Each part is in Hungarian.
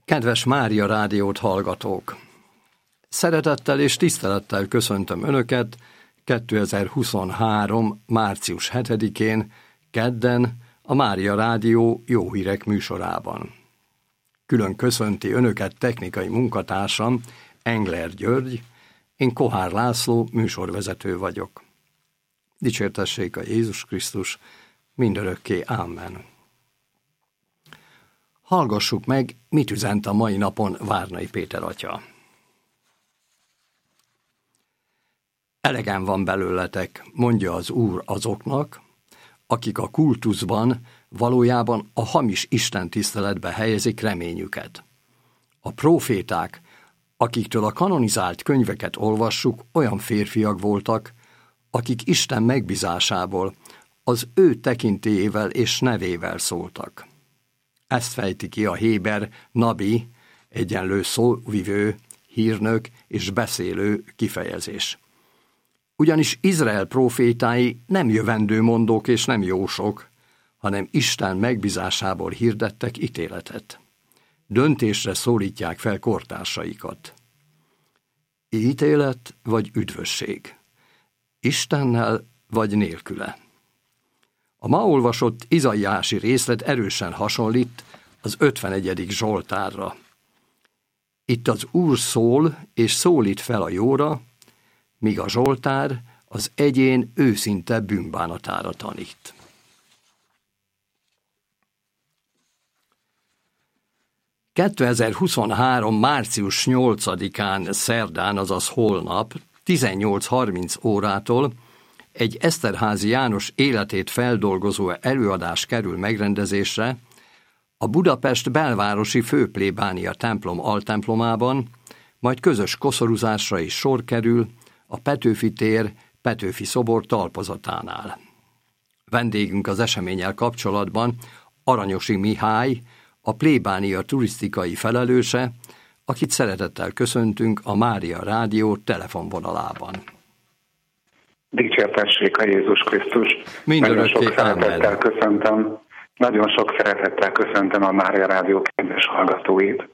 Kedves Mária Rádiót hallgatók! Szeretettel és tisztelettel köszöntöm Önöket 2023. március 7-én, kedden a Mária Rádió Jó Hírek műsorában. Külön köszönti Önöket technikai munkatársam, Engler György, én Kohár László műsorvezető vagyok. Dicsértessék a Jézus Krisztus, mindörökké ámen. Hallgassuk meg, mit üzent a mai napon Várnai Péter atya. Elegen van belőletek, mondja az Úr azoknak, akik a kultuszban valójában a hamis istentiszteletbe helyezik reményüket. A próféták, akiktől a kanonizált könyveket olvassuk, olyan férfiak voltak, akik Isten megbízásából, az ő tekintélyével és nevével szóltak. Ezt fejti ki a héber nabi, egyenlő szóvivő, hírnök és beszélő kifejezés. Ugyanis Izrael prófétái nem jövendőmondók és nem jósok, hanem Isten megbízásából hirdettek ítéletet. Döntésre szólítják fel kortársaikat. Ítélet vagy üdvösség? Istennel vagy nélküle? A ma olvasott izaiási részlet erősen hasonlít az 51. Zsoltárra. Itt az Úr szól és szólít fel a jóra, míg a Zsoltár az egyén őszinte bűnbánatára tanít. ...2023. március 8-án szerdán, azaz holnap, 18:30 órától egy Eszterházy János életét feldolgozó előadás kerül megrendezésre a Budapest belvárosi főplébánia templom altemplomában, majd közös koszorúzásra is sor kerül a Petőfi tér Petőfi szobor talpozatánál. Vendégünk az eseménnyel kapcsolatban Aranyosi Mihály, a plébánia turisztikai felelőse, akit szeretettel köszöntünk a Mária Rádió telefonvonalában. Dicsértessék a Jézus Krisztus. Nagyon sok szeretettel köszöntöm. Nagyon sok szeretettel köszöntöm a Mária Rádió kedves hallgatóit.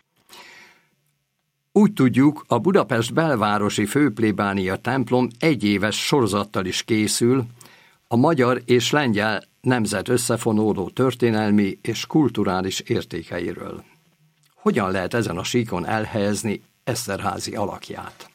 Úgy tudjuk, a Budapest belvárosi főplébánia templom egyéves sorozattal is készül a magyar és lengyel nemzet összefonódó történelmi és kulturális értékeiről. Hogyan lehet ezen a síkon elhelyezni Eszterházy alakját?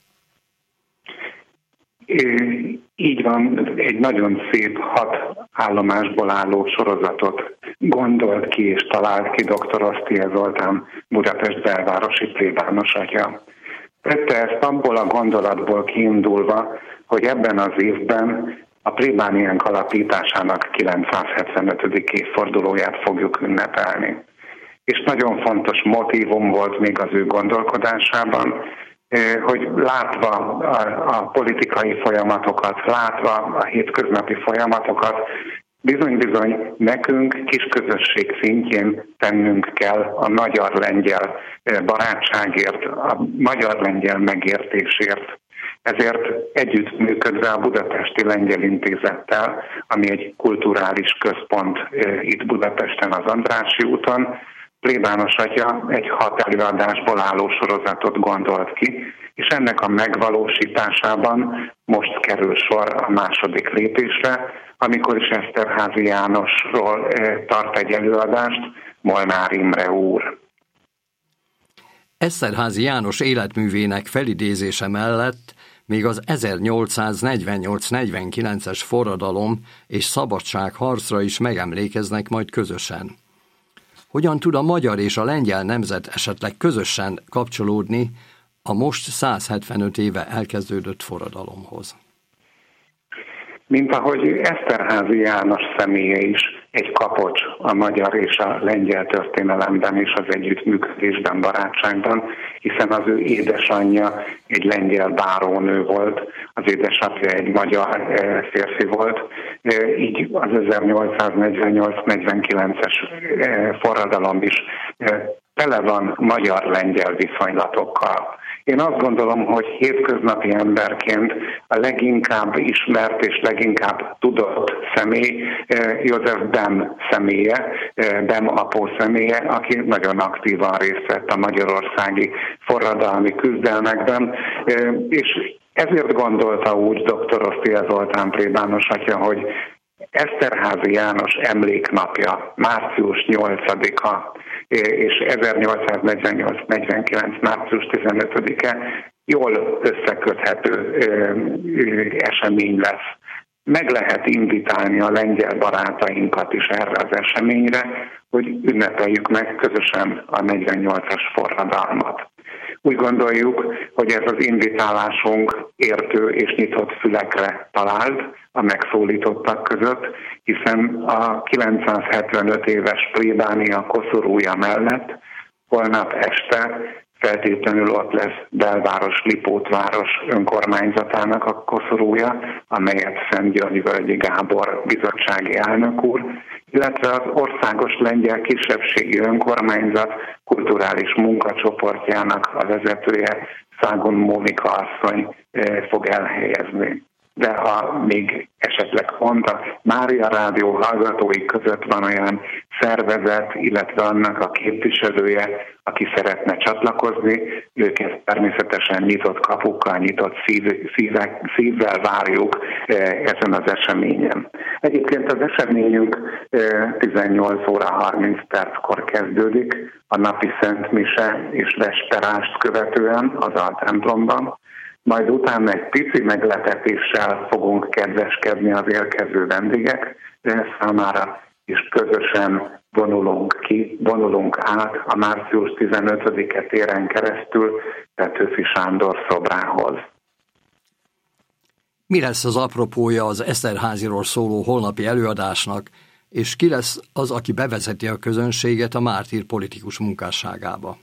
Így van, egy nagyon szép 6 állomásból álló sorozatot gondolt ki és talált ki dr. Osztia Zoltán, Budapest belvárosi plébános atya. Tette ezt abból a gondolatból kiindulva, hogy ebben az évben a plébániánk alapításának 975. évfordulóját fogjuk ünnepelni. És nagyon fontos motívum volt még az ő gondolkodásában, hogy látva a politikai folyamatokat, látva a hétköznapi folyamatokat, bizony-bizony nekünk kisközösség szintjén tennünk kell a magyar-lengyel barátságért, a magyar-lengyel megértésért. Ezért együttműködve a Budapesti Lengyel Intézettel, ami egy kulturális központ itt Budapesten az Andrássy úton, plébános atya egy 6 előadásból álló sorozatot gondolt ki, és ennek a megvalósításában most kerül sor a második lépésre, amikor is Eszterházy Jánosról tart egy előadást Molnár Imre úr. Eszterházy János életművének felidézése mellett még az 1848-49-es forradalom és szabadságharcra is megemlékeznek majd közösen. Hogyan tud a magyar és a lengyel nemzet esetleg közösen kapcsolódni a most 175 éve elkezdődött forradalomhoz? Mint ahogy Eszterházy János személye is egy kapocs a magyar és a lengyel történelemben és az együttműködésben, barátságban, hiszen az ő édesanyja egy lengyel bárónő volt, az édesapja egy magyar férfi volt, így az 1848-49-es forradalom is tele van magyar-lengyel viszonylatokkal. Én azt gondolom, hogy hétköznapi emberként a leginkább ismert és leginkább tudott személy József Bem személye, Bem apó személye, aki nagyon aktívan részt vett a magyarországi forradalmi küzdelmekben, és ezért gondolta úgy dr. Osztia Zoltán plébános atya, hogy Eszterházy János emléknapja, március 8-a, és 1848-49. március 15-e jól összeköthető esemény lesz. Meg lehet invitálni a lengyel barátainkat is erre az eseményre, hogy ünnepeljük meg közösen a 48-as forradalmat. Úgy gondoljuk, hogy ez az invitálásunk értő és nyitott fülekre talált a megszólítottak között, hiszen a 975 éves plébánia koszorúja mellett holnap este feltétlenül ott lesz Belváros Lipótváros önkormányzatának a koszorúja, amelyet Szent Györgyvölgyi Gábor bizottsági elnök úr, illetve az Országos Lengyel Kisebbségi Önkormányzat kulturális munkacsoportjának a vezetője, Szágon Mónika asszony fog elhelyezni. De ha még esetleg pont a Mária Rádió hallgatói között van olyan szervezet, illetve annak a képviselője, aki szeretne csatlakozni, őket természetesen nyitott kapukkal, nyitott szívvel várjuk ezen az eseményen. Egyébként az eseményünk 18 óra 30 perckor kezdődik, a napi szentmise és vesperást követően az altemplomban. Majd utána egy pici meglepetéssel fogunk kedveskedni az érkező vendégek számára, és közösen vonulunk át a március 15-e téren keresztül Petőfi Sándor szobrához. Mi lesz az apropója az Eszterházyról szóló holnapi előadásnak, és ki lesz az, aki bevezeti a közönséget a mártír politikus munkásságába?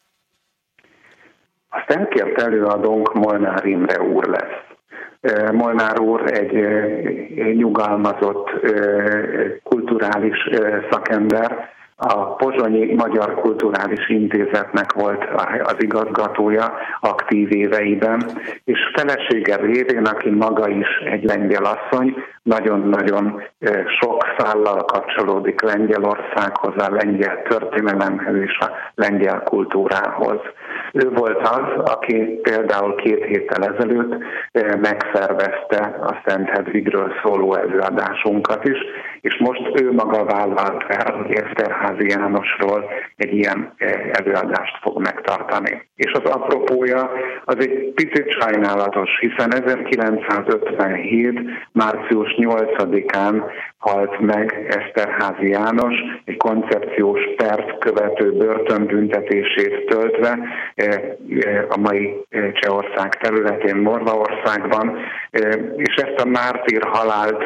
A felkért előadónk Molnár Imre úr lesz. Molnár úr egy nyugalmazott kulturális szakember, a Pozsonyi Magyar Kulturális Intézetnek volt az igazgatója aktív éveiben, és felesége révén, aki maga is egy lengyel asszony, nagyon-nagyon sok szállal kapcsolódik Lengyelországhoz, a lengyel történelemhez és a lengyel kultúrához. Ő volt az, aki például 2 héttel ezelőtt megszervezte a Szent Hedvigről szóló előadásunkat is, és most ő maga vállalt fel, hogy Eszterházy Jánosról egy ilyen előadást fog megtartani. És az apropója az egy picit sajnálatos, hiszen 1957. március 8-án halt meg Eszterházy János, egy koncepciós pert követő börtönbüntetését töltve a mai Csehország területén, Morvaországban, és ezt a mártír halált,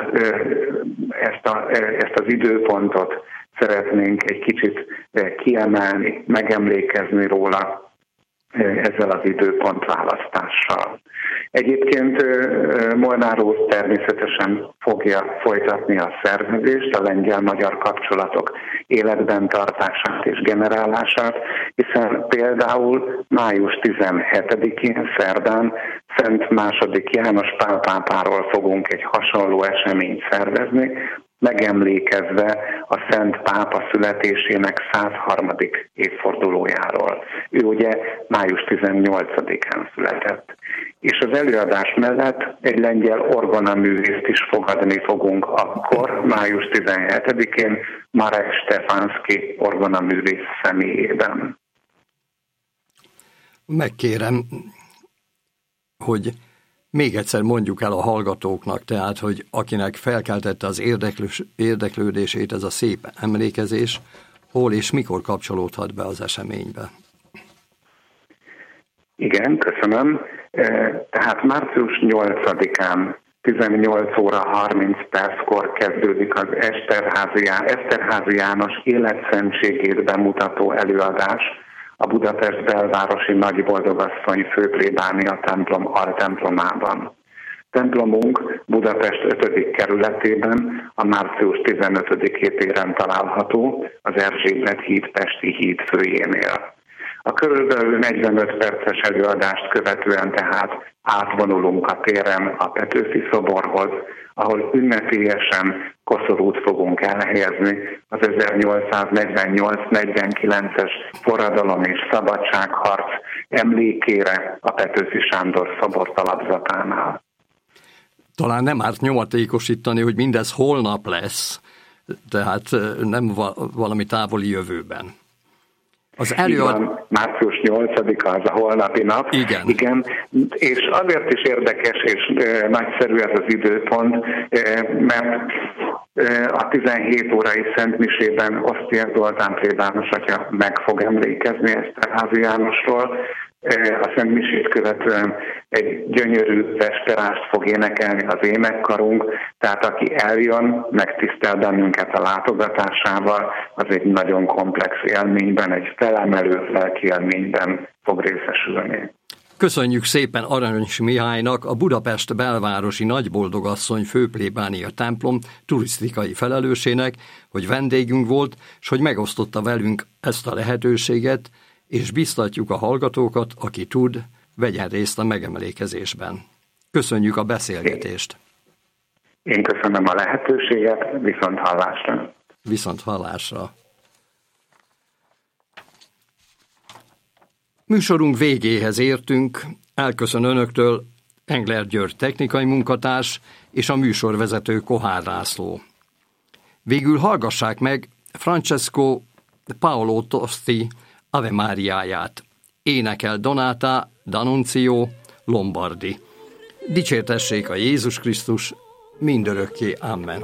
ezt az időpontot szeretnénk egy kicsit kiemelni, megemlékezni róla ezzel az időpontválasztással. Egyébként Molnár úr természetesen fogja folytatni a szervezést, a lengyel-magyar kapcsolatok életben tartását és generálását, hiszen például május 17-én szerdán Szent II. János Pál pápáról fogunk egy hasonló eseményt szervezni, megemlékezve a Szent Pápa születésének 103. évfordulójáról. Ő ugye május 18-án született. És az előadás mellett egy lengyel orgonaművészt is fogadni fogunk akkor, május 17-én, Marek Stefanski orgonaművész személyében. Megkérem, hogy még egyszer mondjuk el a hallgatóknak, tehát, hogy akinek felkeltette az érdeklődését ez a szép emlékezés, hol és mikor kapcsolódhat be az eseménybe. Igen, köszönöm. Tehát március 8-án 18 óra 30 perckor kezdődik az Eszterházy János életszentségét bemutató előadás a Budapest belvárosi Nagyboldogasszony főplébánia templom altemplomában. Templomunk Budapest 5. kerületében a március 15-i téren található, az Erzsébet híd Pesti híd főjénél. A körülbelül 45 perces előadást követően tehát átvonulunk a téren a Petőfi szoborhoz, ahol ünnepélyesen koszorút fogunk elhelyezni az 1848-49-es forradalom és szabadságharc emlékére a Petőfi Sándor szobor talapzatánál. Talán nem árt nyomatékosítani, hogy mindez holnap lesz, tehát nem valami távoli jövőben. Az március 8-a az a holnapi nap. Igen. És azért is érdekes és nagyszerű ez az időpont, mert a 17 órai szentmisében Osztiák Zoltán plébános atya meg fog emlékezni Eszterházy Jánosról. A szentmisét követően egy gyönyörű veszperást fog énekelni az énekkarunk, tehát aki eljön, megtisztel bennünket a látogatásával, az egy nagyon komplex élményben, egy felemelő lelki élményben fog részesülni. Köszönjük szépen Aranyos Mihálynak, a Budapest belvárosi Nagyboldogasszony főplébánia templom turisztikai felelősének, hogy vendégünk volt, és hogy megosztotta velünk ezt a lehetőséget, és biztatjuk a hallgatókat, aki tud, vegyen részt a megemlékezésben. Köszönjük a beszélgetést! Én köszönöm a lehetőséget, viszont hallásra! Viszont hallásra! Műsorunk végéhez értünk, elköszön önöktől Engler György technikai munkatárs és a műsorvezető Kohár László. Végül hallgassák meg Francesco Paolo Tosti Ave Máriáját. Énekel Donata D'Annunzio Lombardi. Dicsértessék a Jézus Krisztus, mindörökké. Amen.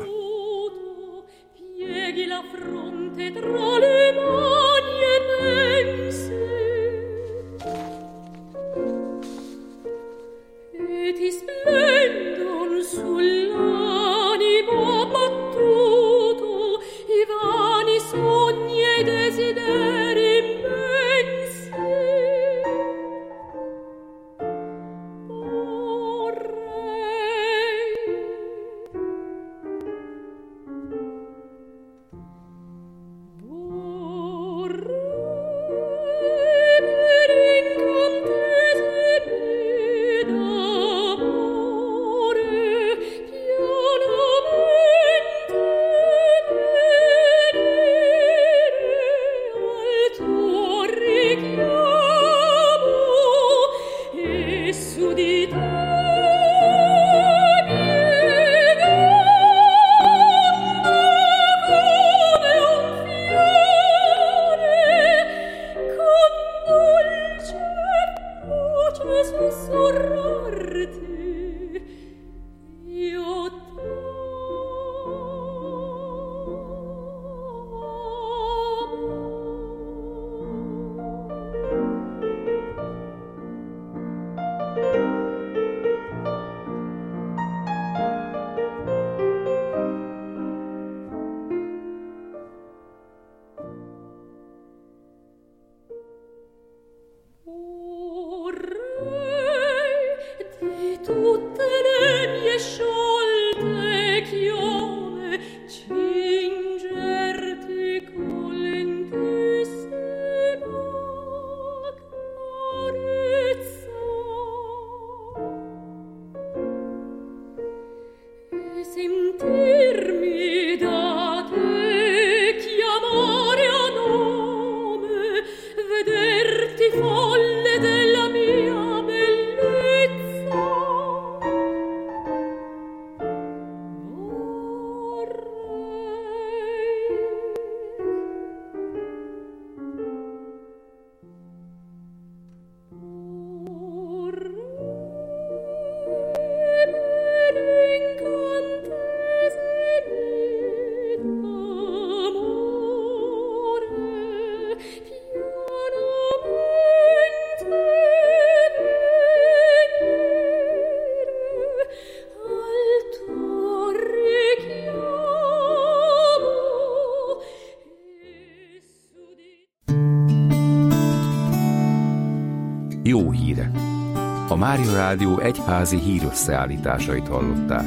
Jó hírek! A Mária Rádió egyházi hírösszeállításait hallották.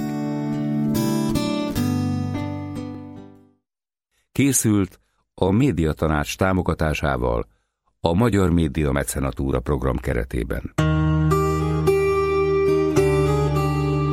Készült a Médiatanács támogatásával a Magyar Média Mecenatúra program keretében.